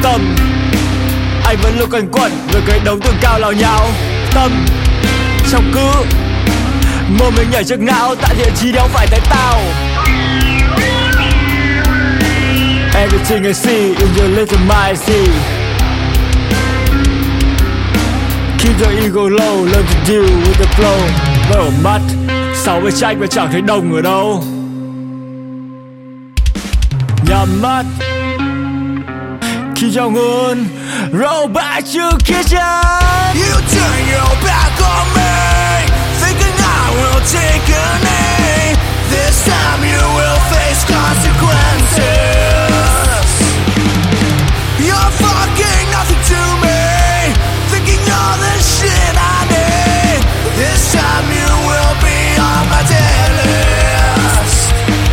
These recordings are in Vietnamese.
tâm. Anh vẫn luôn quanh quẩn với cái đống tường cao lào nhào. Tâm trong cứ mơ mình nhảy trước não, tại địa chí đéo phải tại tao. Everything I see in your little mind, see. Keep your ego low, learn to deal with the flow. Mở mắt sau với tranh và chẳng thấy đồng ở đâu. Nhắm mắt khi giao ngôn roll back to kitchen. You turn your back on me, thinking I will take a knee. This time you will face consequences. You're fucking nothing to me, thinking you're the shit I need. This time you will be on my dead list.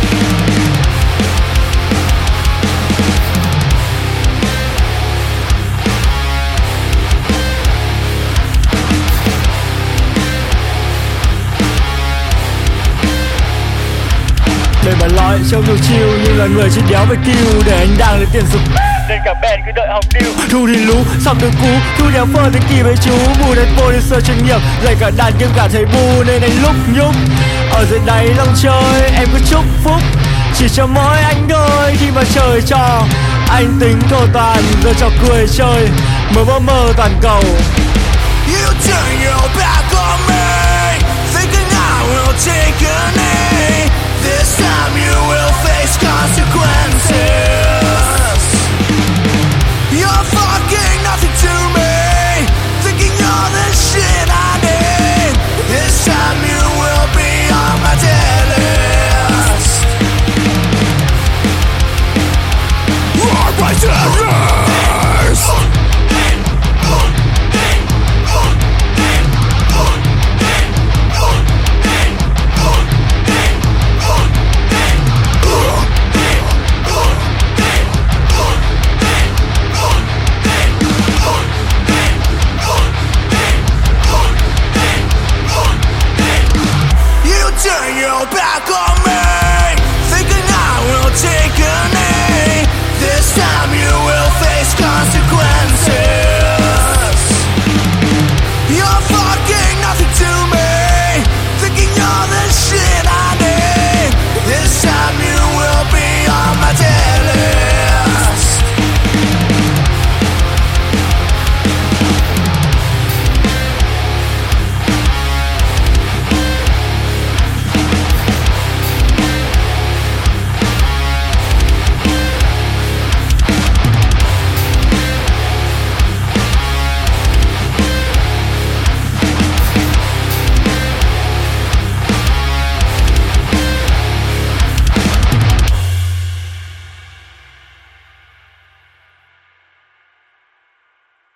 Để mà nói trông được chill nhưng là người chết đéo phải kêu. Để anh đang lấy tiền sụp nên cả band cứ đợi hòng điêu. Thu thì lú, xong từ cú, thu đéo phơ tới kỳ với chú. Mù đến producer chuyên nghiệp, dạy cả đàn kiêm cả thầy bu. Nên anh lúc nhúc, ở dưới đáy lòng chơi. Em cứ chúc phúc, chỉ cho mỗi anh thôi. Khi mà trời trò, anh tính thổ toàn, giờ trò cười chơi. Mơ toàn cầu. You turn your back on me, thinking I will take a knee.